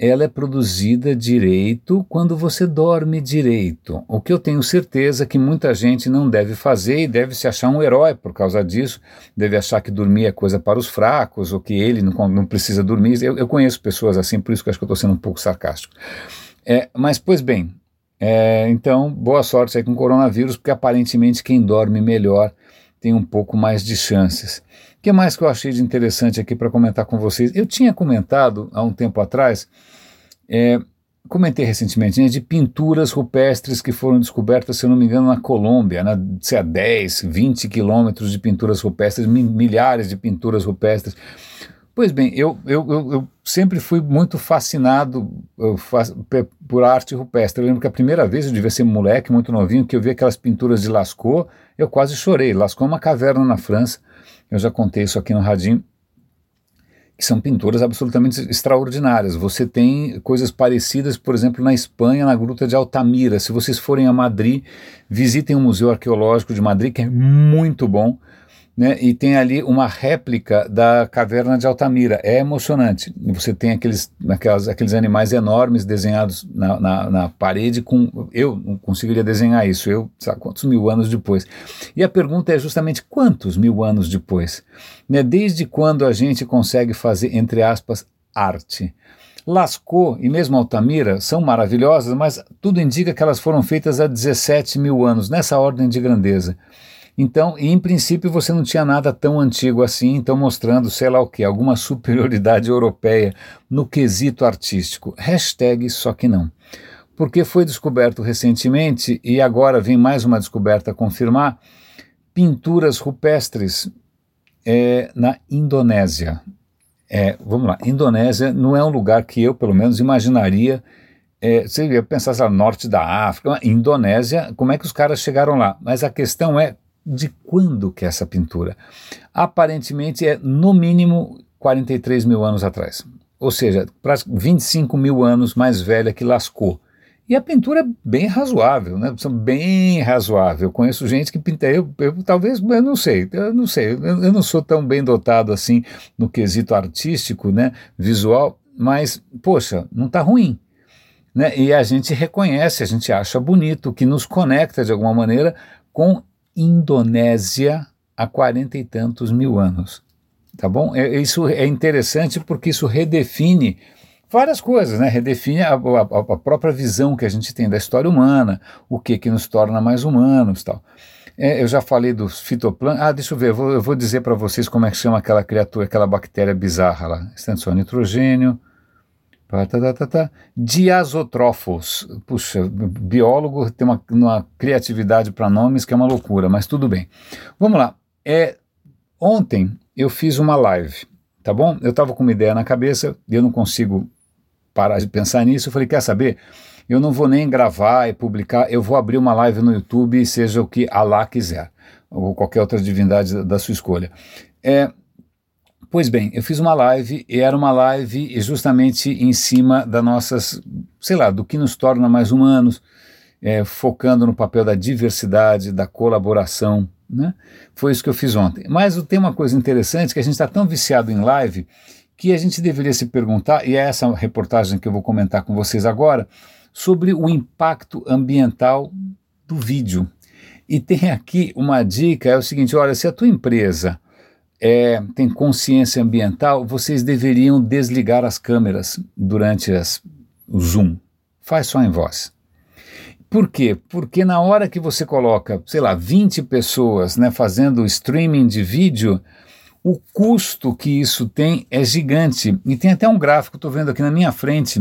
ela é produzida direito quando você dorme direito. O que eu tenho certeza que muita gente não deve fazer e deve se achar um herói por causa disso, deve achar que dormir é coisa para os fracos, ou que ele não, não precisa dormir. Eu, eu conheço pessoas assim, por isso que eu acho que eu estou sendo um pouco sarcástico. É, mas, pois bem, é, então, boa sorte aí com o coronavírus, porque aparentemente quem dorme melhor tem um pouco mais de chances. O que mais que eu achei de interessante aqui para comentar com vocês? Eu tinha comentado há um tempo atrás, é, comentei recentemente, né, de pinturas rupestres que foram descobertas, se eu não me engano, na Colômbia, né, sei lá, dez, vinte quilômetros de pinturas rupestres, milhares de pinturas rupestres. Pois bem, eu, eu, eu, eu sempre fui muito fascinado eu, por arte rupestre. Eu lembro que a primeira vez, eu devia ser moleque, muito novinho, que eu vi aquelas pinturas de Lascaux, eu quase chorei. Lascaux é uma caverna na França, eu já contei isso aqui no Radinho, que são pinturas absolutamente extraordinárias. Você tem coisas parecidas, por exemplo, na Espanha, na Gruta de Altamira. Se vocês forem a Madrid, visitem o Museu Arqueológico de Madrid, que é muito bom. Né, e tem ali uma réplica da caverna de Altamira, é emocionante. Você tem aqueles, aquelas, aqueles animais enormes desenhados na, na, na parede, com, eu não conseguiria desenhar isso, eu, sabe quantos mil anos depois. E a pergunta é justamente quantos mil anos depois? Né, desde quando a gente consegue fazer, entre aspas, arte? Lascaux e mesmo Altamira são maravilhosas, mas tudo indica que elas foram feitas há dezessete mil anos, nessa ordem de grandeza. Então, e em princípio você não tinha nada tão antigo assim, então mostrando, sei lá o que, alguma superioridade europeia no quesito artístico. Hashtag só que não. Porque foi descoberto recentemente, e agora vem mais uma descoberta a confirmar, pinturas rupestres é, na Indonésia. É, vamos lá, Indonésia não é um lugar que eu, pelo menos, imaginaria. É, você ia pensar, sei lá, norte da África, Indonésia, como é que os caras chegaram lá? Mas a questão é, de quando que é essa pintura? Aparentemente é no mínimo quarenta e três mil anos atrás, ou seja, vinte e cinco mil anos mais velha que Lascaux. E a pintura é bem razoável, né? Bem razoável. Eu conheço gente que pinta, eu, eu talvez, eu não sei, eu não sei, eu, eu não sou tão bem dotado assim no quesito artístico, né, visual, mas, poxa, não está ruim. Né? E a gente reconhece, a gente acha bonito, que nos conecta de alguma maneira com Indonésia há quarenta e tantos mil anos, tá bom? É, isso é interessante porque isso redefine várias coisas, né? Redefine a, a, a própria visão que a gente tem da história humana, o que que nos torna mais humanos, tal. É, eu já falei dos fitoplâncton. Ah, deixa eu ver, eu vou, eu vou dizer para vocês como é que chama aquela criatura, aquela bactéria bizarra lá. Extensão nitrogênio. Tá, tá, tá, tá. Diazotrófos. Puxa, biólogo tem uma, uma criatividade para nomes que é uma loucura, mas tudo bem. Vamos lá. É, ontem eu fiz uma live, tá bom? Eu estava com uma ideia na cabeça e eu não consigo parar de pensar nisso. Eu falei, quer saber? Eu não vou nem gravar e publicar, eu vou abrir uma live no YouTube, seja o que Allah quiser, ou qualquer outra divindade da, da sua escolha. É... Pois bem, eu fiz uma live e era uma live justamente em cima das nossas, sei lá, do que nos torna mais humanos, é, focando no papel da diversidade, da colaboração, né? Foi isso que eu fiz ontem. Mas tem uma coisa interessante, que a gente está tão viciado em live, que a gente deveria se perguntar, e é essa reportagem que eu vou comentar com vocês agora, sobre o impacto ambiental do vídeo. E tem aqui uma dica, é o seguinte, olha, se a tua empresa É, tem consciência ambiental, vocês deveriam desligar as câmeras durante as, o Zoom. Faz só em voz. Por quê? Porque na hora que você coloca, sei lá, vinte pessoas, né, fazendo streaming de vídeo, o custo que isso tem é gigante. E tem até um gráfico, estou vendo aqui na minha frente,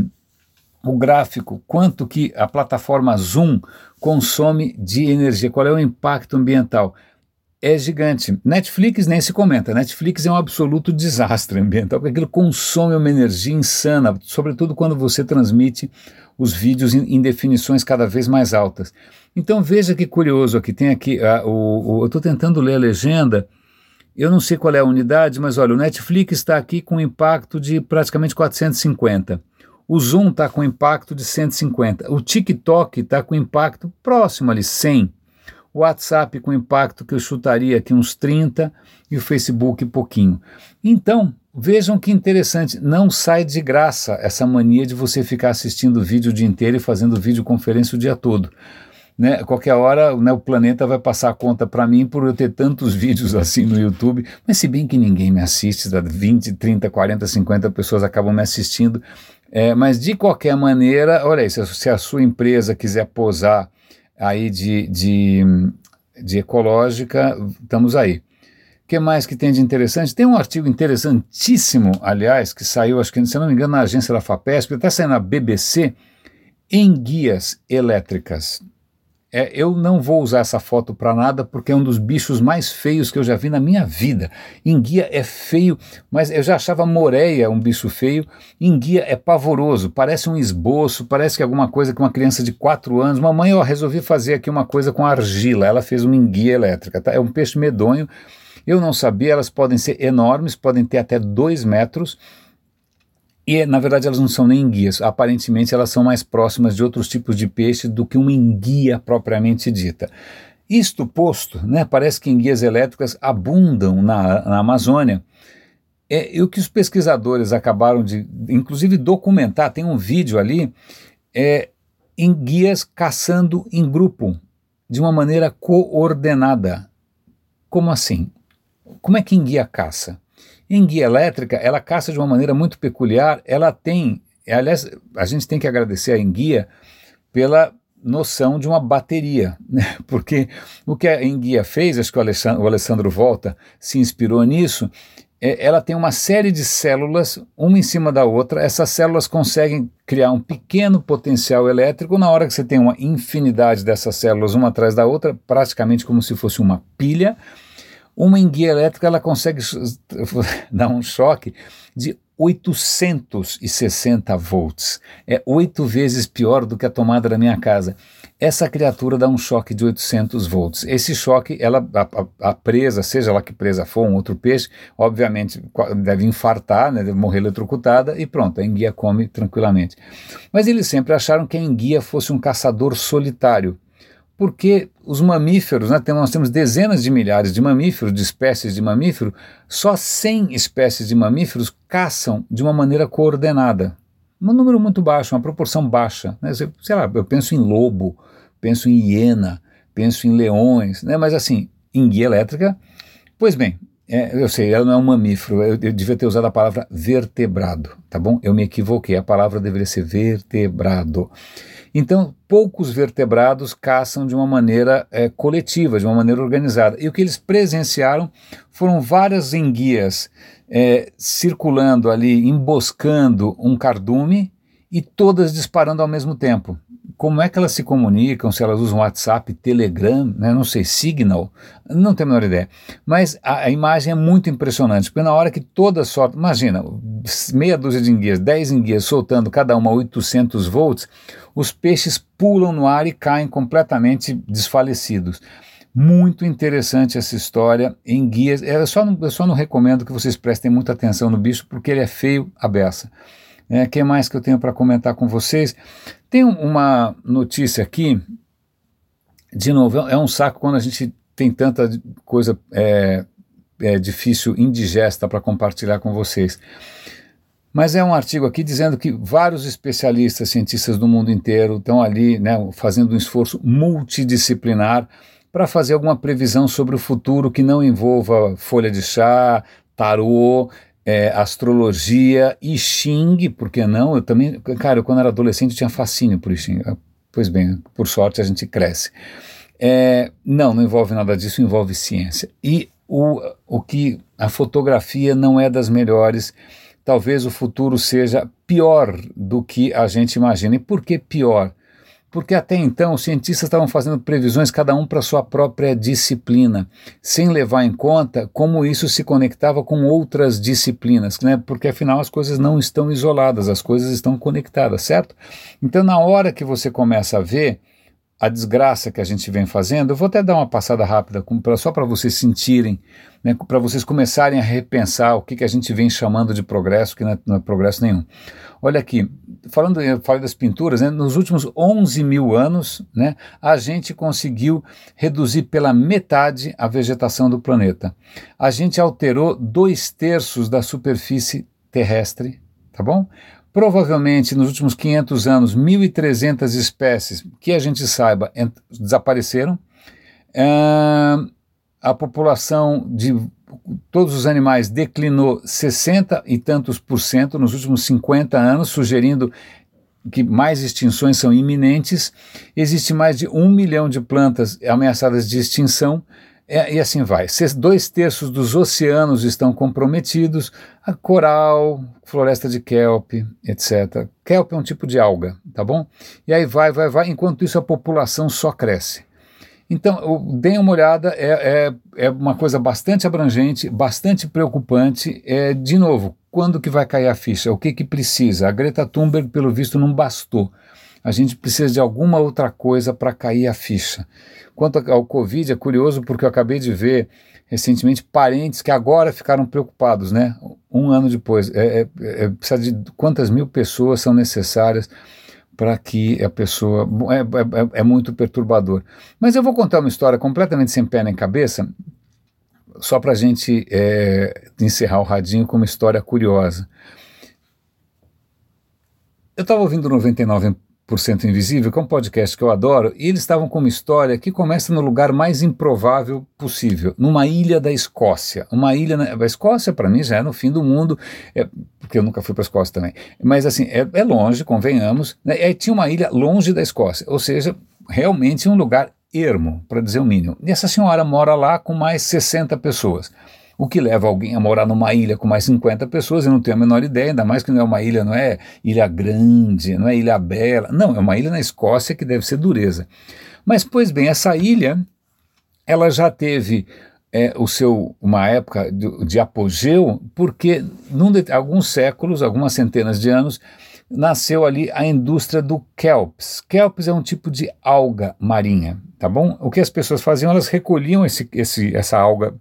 o gráfico, quanto que a plataforma Zoom consome de energia, qual é o impacto ambiental. É gigante. Netflix nem se comenta. Netflix é um absoluto desastre ambiental, porque aquilo consome uma energia insana, sobretudo quando você transmite os vídeos em, em definições cada vez mais altas. Então veja que curioso, aqui tem aqui, uh, o, o, eu estou tentando ler a legenda, eu não sei qual é a unidade, mas olha, o Netflix está aqui com um impacto de praticamente quatrocentos e cinquenta. O Zoom está com impacto de cento e cinquenta. O TikTok está com impacto próximo ali, cem. o WhatsApp com impacto que eu chutaria aqui uns trinta e o Facebook pouquinho. Então, vejam que interessante, não sai de graça essa mania de você ficar assistindo vídeo o dia inteiro e fazendo videoconferência o dia todo. Né? Qualquer hora, né, o planeta vai passar a conta para mim por eu ter tantos vídeos assim no YouTube, mas se bem que ninguém me assiste, vinte, trinta, quarenta, cinquenta pessoas acabam me assistindo, é, mas de qualquer maneira, olha aí, se a, se a sua empresa quiser posar aí de, de, de ecológica, estamos aí. O que mais que tem de interessante? Tem um artigo interessantíssimo, aliás, que saiu, acho que, se não me engano, na agência da FAPESP, está saindo na B B C, enguias elétricas. É, eu não vou usar essa foto para nada porque é um dos bichos mais feios que eu já vi na minha vida. Enguia é feio, mas eu já achava moreia um bicho feio. Enguia é pavoroso, parece um esboço, parece que é alguma coisa que uma criança de quatro anos... Mamãe, eu resolvi fazer aqui uma coisa com argila, ela fez uma enguia elétrica, tá? É um peixe medonho, eu não sabia, elas podem ser enormes, podem ter até dois metros, e, na verdade, elas não são nem enguias, aparentemente elas são mais próximas de outros tipos de peixe do que uma enguia propriamente dita. Isto posto, né, parece que enguias elétricas abundam na, na Amazônia, é, e o que os pesquisadores acabaram de, inclusive, documentar, tem um vídeo ali, é, enguias caçando em grupo, de uma maneira coordenada. Como assim? Como é que enguia caça? Enguia elétrica, ela caça de uma maneira muito peculiar, ela tem, aliás, a gente tem que agradecer a enguia pela noção de uma bateria, né? Porque o que a enguia fez, acho que o Alessandro, o Alessandro Volta se inspirou nisso, é, ela tem uma série de células, uma em cima da outra, essas células conseguem criar um pequeno potencial elétrico, na hora que você tem uma infinidade dessas células, uma atrás da outra, praticamente como se fosse uma pilha. Uma enguia elétrica, ela consegue dar um choque de oitocentos e sessenta volts. É oito vezes pior do que a tomada da minha casa. Essa criatura dá um choque de oitocentos volts. Esse choque, ela, a, a presa, seja lá que presa for, um outro peixe, obviamente deve infartar, né, deve morrer eletrocutada e pronto, a enguia come tranquilamente. Mas eles sempre acharam que a enguia fosse um caçador solitário. Porque os mamíferos, né, nós temos dezenas de milhares de mamíferos, de espécies de mamífero, só cem espécies de mamíferos caçam de uma maneira coordenada. Um número muito baixo, uma proporção baixa. Né? Sei lá, eu penso em lobo, penso em hiena, penso em leões, né? Mas assim, enguia elétrica, pois bem, é, eu sei, ela não é um mamífero, eu, eu devia ter usado a palavra vertebrado, tá bom? Eu me equivoquei, a palavra deveria ser vertebrado. Então, poucos vertebrados caçam de uma maneira é, coletiva, de uma maneira organizada. E o que eles presenciaram foram várias enguias é, circulando ali, emboscando um cardume e todas disparando ao mesmo tempo. Como é que elas se comunicam, se elas usam WhatsApp, Telegram, né, não sei, Signal, não tenho a menor ideia. Mas a, a imagem é muito impressionante, porque na hora que todas soltam, imagina, meia dúzia de enguias, dez enguias soltando cada uma oitocentos volts, os peixes pulam no ar e caem completamente desfalecidos. Muito interessante essa história, enguias, eu só, não, eu só não recomendo que vocês prestem muita atenção no bicho, porque ele é feio a beça. O é, que mais que eu tenho para comentar com vocês? Tem uma notícia aqui, de novo, é um saco quando a gente tem tanta coisa é, é, difícil, indigesta para compartilhar com vocês. Mas é um artigo aqui dizendo que vários especialistas, cientistas do mundo inteiro estão ali, né, fazendo um esforço multidisciplinar para fazer alguma previsão sobre o futuro que não envolva folha de chá, tarô, É, astrologia, I Ching, por que não? Eu também, cara, eu, quando era adolescente eu tinha fascínio por I Ching. Pois bem, por sorte a gente cresce. É, não, não envolve nada disso, envolve ciência. E o, o que a fotografia não é das melhores, talvez o futuro seja pior do que a gente imagina. E por que pior? Porque até então os cientistas estavam fazendo previsões cada um para sua própria disciplina, sem levar em conta como isso se conectava com outras disciplinas, né? Porque afinal as coisas não estão isoladas, as coisas estão conectadas, certo? Então na hora que você começa a ver a desgraça que a gente vem fazendo, eu vou até dar uma passada rápida com, pra, só para vocês sentirem, né, para vocês começarem a repensar o que, que a gente vem chamando de progresso, que não é, não é progresso nenhum. Olha aqui, falando eu falei das pinturas, né, nos últimos onze mil anos, né, a gente conseguiu reduzir pela metade a vegetação do planeta. A gente alterou dois terços da superfície terrestre, tá bom? Provavelmente, nos últimos quinhentos anos, mil e trezentas espécies, que a gente saiba, desapareceram. Uh, a população de todos os animais declinou sessenta e tantos por cento nos últimos cinquenta anos, sugerindo que mais extinções são iminentes. Existe mais de um milhão de plantas ameaçadas de extinção. É, e assim vai. Dois terços dos oceanos estão comprometidos, a coral, floresta de kelp, etcétera. Kelp é um tipo de alga, tá bom? E aí vai, vai, vai, enquanto isso a população só cresce. Então, deem uma olhada, é, é, é uma coisa bastante abrangente, bastante preocupante. É, de novo, quando que vai cair a ficha? O que que precisa? A Greta Thunberg, pelo visto, não bastou. A gente precisa de alguma outra coisa para cair a ficha. Quanto ao Covid, é curioso porque eu acabei de ver recentemente parentes que agora ficaram preocupados, né? Um ano depois. É, é, é, precisa de quantas mil pessoas são necessárias para que a pessoa... É, é, é muito perturbador. Mas eu vou contar uma história completamente sem pé nem cabeça, só para a gente é, encerrar o radinho com uma história curiosa. Eu estava ouvindo noventa e nove por cento Invisível, que é um podcast que eu adoro, e eles estavam com uma história que começa no lugar mais improvável possível, numa ilha da Escócia. Uma ilha, na, a Escócia para mim já é no fim do mundo, é, porque eu nunca fui para a Escócia também, mas assim, é, é longe, convenhamos, né, e aí tinha uma ilha longe da Escócia, ou seja, realmente um lugar ermo, para dizer o mínimo. E essa senhora mora lá com mais sessenta pessoas. O que leva alguém a morar numa ilha com mais cinquenta pessoas, eu não tenho a menor ideia, ainda mais que não é uma ilha, não é ilha grande, não é ilha bela, não, é uma ilha na Escócia que deve ser dureza. Mas, pois bem, essa ilha, ela já teve é, o seu, uma época de, de apogeu, porque num de, alguns séculos, algumas centenas de anos, nasceu ali a indústria do kelps. Kelps é um tipo de alga marinha, tá bom? O que as pessoas faziam, elas recolhiam esse, esse, essa alga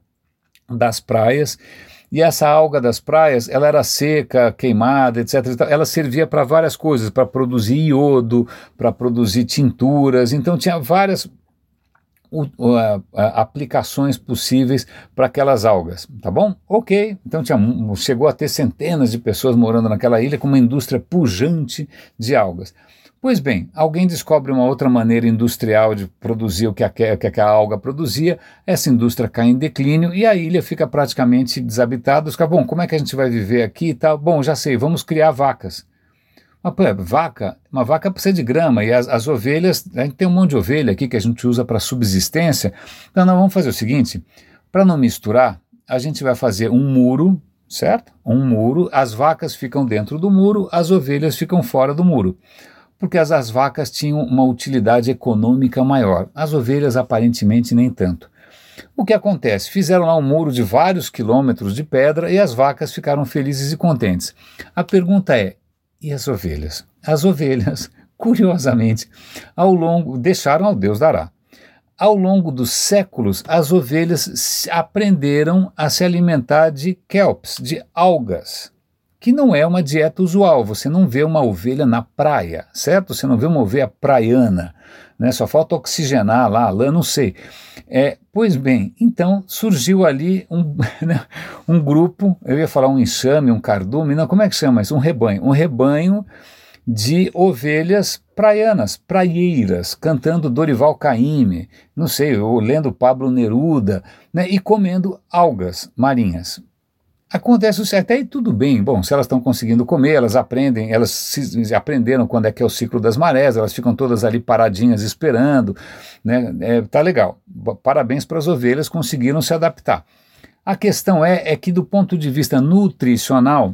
das praias, e essa alga das praias, ela era seca, queimada, etcétera. Ela servia para várias coisas, para produzir iodo, para produzir tinturas, então tinha várias uh, uh, aplicações possíveis para aquelas algas, tá bom? Ok, então tinha, chegou a ter centenas de pessoas morando naquela ilha com uma indústria pujante de algas. Pois bem, alguém descobre uma outra maneira industrial de produzir o que a, que a alga produzia, essa indústria cai em declínio e a ilha fica praticamente desabitada. Os caras, bom, como é que a gente vai viver aqui e tal? Bom, já sei, vamos criar vacas. Mas, pô, vaca, uma vaca precisa de grama e as, as ovelhas, a gente tem um monte de ovelha aqui que a gente usa para subsistência, então nós vamos fazer o seguinte, para não misturar, a gente vai fazer um muro, certo? Um muro, as vacas ficam dentro do muro, as ovelhas ficam fora do muro. Porque as, as vacas tinham uma utilidade econômica maior, as ovelhas aparentemente nem tanto. O que acontece? Fizeram lá um muro de vários quilômetros de pedra e as vacas ficaram felizes e contentes. A pergunta é, e as ovelhas? As ovelhas, curiosamente, ao longo, deixaram ao Deus dará. Ao longo dos séculos, as ovelhas aprenderam a se alimentar de kelps, de algas, que não é uma dieta usual. Você não vê uma ovelha na praia, certo? Você não vê uma ovelha praiana, né? Só falta oxigenar lá, a lã, não sei. É, pois bem, então surgiu ali um, né, um grupo, eu ia falar um enxame, um cardume, não, como é que chama isso? Um rebanho, um rebanho de ovelhas praianas, praieiras, cantando Dorival Caymmi, não sei, ou lendo Pablo Neruda, né, e comendo algas marinhas. Acontece isso, até aí tudo bem, bom, se elas estão conseguindo comer, elas aprendem, elas se, aprenderam quando é que é o ciclo das marés, elas ficam todas ali paradinhas esperando, né, é, tá legal, parabéns para as ovelhas, conseguiram se adaptar. A questão é, é que do ponto de vista nutricional,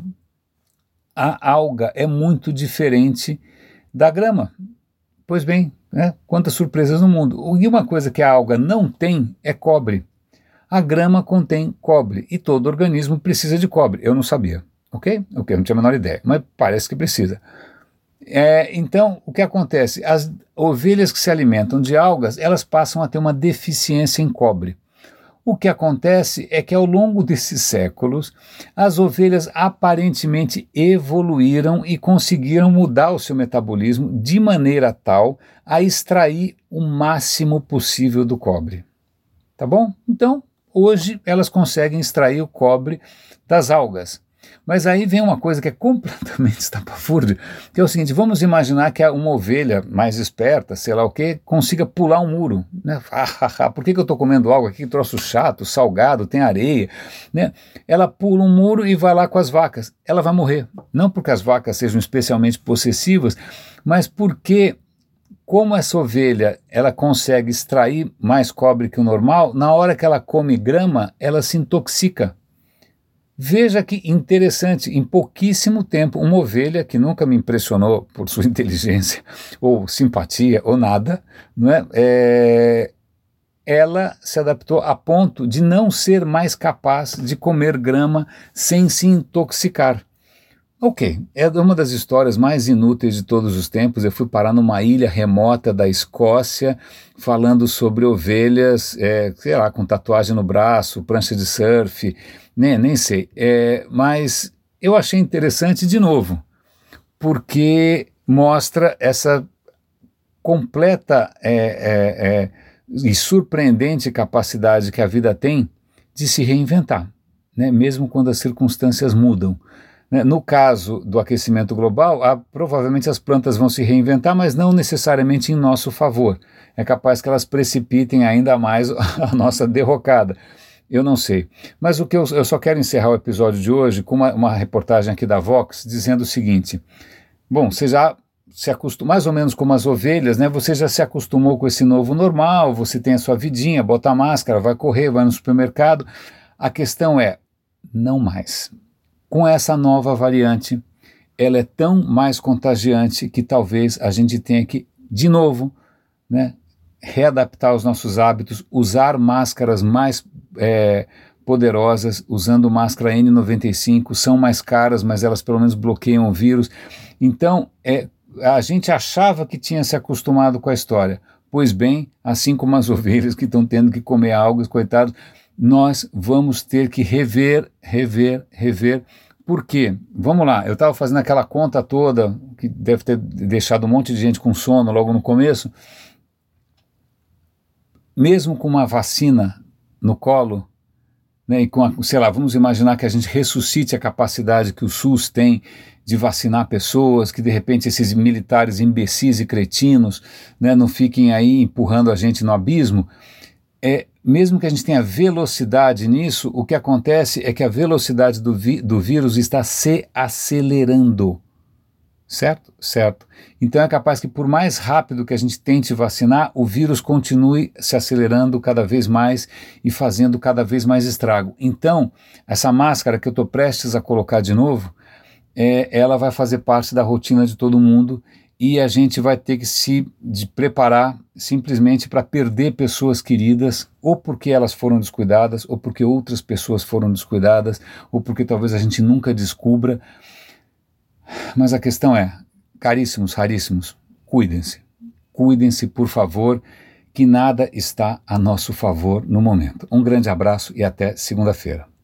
a alga é muito diferente da grama. Pois bem, né, quantas surpresas no mundo. E uma coisa que a alga não tem é cobre. A grama contém cobre e todo organismo precisa de cobre. Eu não sabia, ok? Ok, não tinha a menor ideia, mas parece que precisa. É, então, o que acontece? As ovelhas que se alimentam de algas, elas passam a ter uma deficiência em cobre. O que acontece é que ao longo desses séculos, as ovelhas aparentemente evoluíram e conseguiram mudar o seu metabolismo de maneira tal a extrair o máximo possível do cobre. Tá bom? Então, hoje elas conseguem extrair o cobre das algas. Mas aí vem uma coisa que é completamente estapafúrdia, que é o seguinte: vamos imaginar que uma ovelha mais esperta, sei lá o que, consiga pular um muro, né? Ah, por que, que eu estou comendo algo aqui, troço chato, salgado, tem areia, né? Ela pula um muro e vai lá com as vacas, ela vai morrer, não porque as vacas sejam especialmente possessivas, mas porque, como essa ovelha ela consegue extrair mais cobre que o normal, na hora que ela come grama, ela se intoxica. Veja que interessante, em pouquíssimo tempo, uma ovelha que nunca me impressionou por sua inteligência ou simpatia ou nada, não é? É, ela se adaptou a ponto de não ser mais capaz de comer grama sem se intoxicar. Ok, é uma das histórias mais inúteis de todos os tempos. Eu fui parar numa ilha remota da Escócia falando sobre ovelhas, é, sei lá, com tatuagem no braço, prancha de surf, nem, nem sei. É, mas eu achei interessante de novo, porque mostra essa completa é, é, é, e surpreendente capacidade que a vida tem de se reinventar, né, mesmo quando as circunstâncias mudam. No caso do aquecimento global, ah, provavelmente as plantas vão se reinventar, mas não necessariamente em nosso favor. É capaz que elas precipitem ainda mais a nossa derrocada. Eu não sei. Mas o que eu, eu só quero encerrar o episódio de hoje com uma, uma reportagem aqui da Vox dizendo o seguinte: bom, você já se acostumou, mais ou menos como as ovelhas, né? Você já se acostumou com esse novo normal, você tem a sua vidinha, bota a máscara, vai correr, vai no supermercado. A questão é, não mais. Com essa nova variante, ela é tão mais contagiante que talvez a gente tenha que, de novo, né, readaptar os nossos hábitos, usar máscaras mais é, poderosas, usando máscara N noventa e cinco, são mais caras, mas elas pelo menos bloqueiam o vírus. Então, é, a gente achava que tinha se acostumado com a história. Pois bem, assim como as ovelhas que estão tendo que comer algo, coitados, nós vamos ter que rever, rever, rever. Por quê? Vamos lá, eu estava fazendo aquela conta toda, que deve ter deixado um monte de gente com sono logo no começo. Mesmo com uma vacina no colo, né, e com a, sei lá, vamos imaginar que a gente ressuscite a capacidade que o SUS tem de vacinar pessoas, que de repente esses militares imbecis e cretinos, né, não fiquem aí empurrando a gente no abismo. É, mesmo que a gente tenha velocidade nisso, o que acontece é que a velocidade do, vi, do vírus está se acelerando, certo? Certo. Então é capaz que por mais rápido que a gente tente vacinar, o vírus continue se acelerando cada vez mais e fazendo cada vez mais estrago. Então, essa máscara que eu estou prestes a colocar de novo, é, ela vai fazer parte da rotina de todo mundo. E a gente vai ter que se de preparar simplesmente para perder pessoas queridas, ou porque elas foram descuidadas, ou porque outras pessoas foram descuidadas, ou porque talvez a gente nunca descubra. Mas a questão é, caríssimos, raríssimos, cuidem-se. Cuidem-se, por favor, que nada está a nosso favor no momento. Um grande abraço e até segunda-feira.